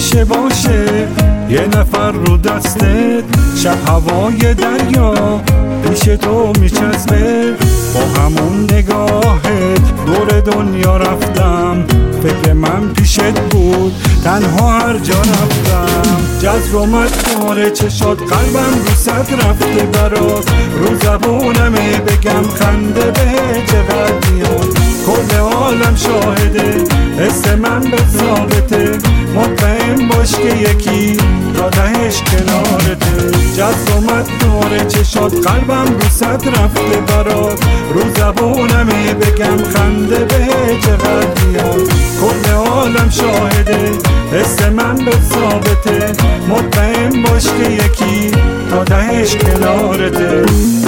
همیشه باشه یه نفر رو دستت، شب هوای دریا پیش تو میچسبه. با همون نگاهت دور دنیا رفتم، فکر من پیشت بود تنها هر جا رفتم. جذب اومد داره چشات، قلبم رو صد رفته برات، رو زبونمه بگم خنده به چقدر میاد. کل عالم شاهده حس من به ثابته، مطمئن باش که یکی تا تهش کنارته. جذب اومد داره چشات، قلبم رو صد رفته برات، رو زبونمه بگم خنده به چقدر میاد. کل عالم شاهده حس من به ثابته، مطمئن باش که یکی تا تهش کنارته.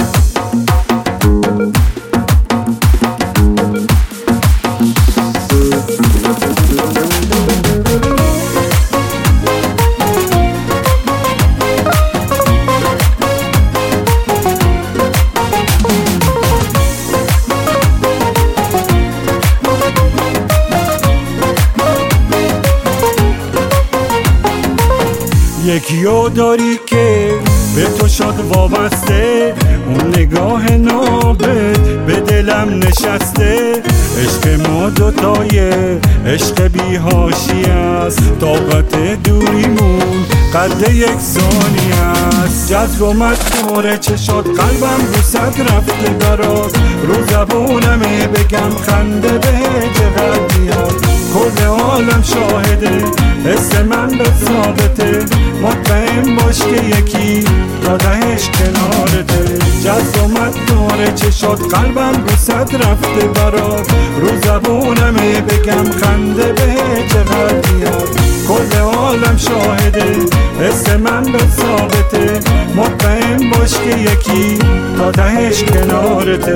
یکیو داری که به تو شد وابسته، اون نگاه نابت به دلم نشسته. عشق ما دوتایه، عشق بی حاشیه است، طاقت دوریمون قد یک ثانیه است. جذب اومد داره چشات، قلبم رو صد رفته برات، رو زبونمه بگم خنده به چقدر میاد. کل عالم شاهده حس من به ثابته، مطمئن باش که یکی تا تهش کنارته. جذب اومد داره چشات، قلبم رو صد رفته برات، رو زبونمه بگم خنده به چقدر میاد. کل عالم شاهده حس من به ثابته، مطمئن باش که یکی تا تهش کنارته.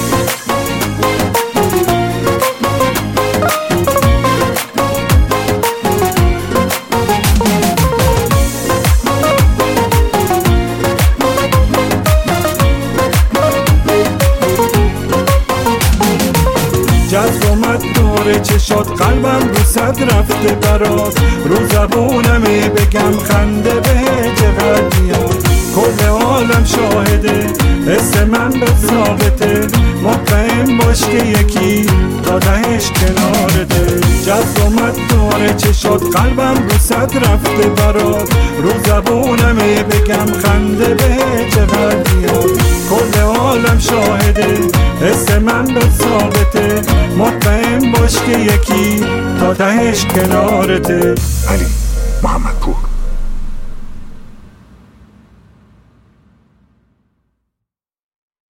جذب اومد داره چشات، قلبم رو صد رفته برات، رو زبونمه بگم خنده به چقدر میاد. کل عالم شاهده حس من به ثابته، مطمئن باش که یکی تا تهش کنارته. جذب اومد داره چشات، قلبم رو صد رفته برات، رو زبونمه بگم خنده به چقدر میاد. کل عالم شاهده حس من به ثابته، مطمئن باش که یکی تا تهش کنارته. علی محمدپور.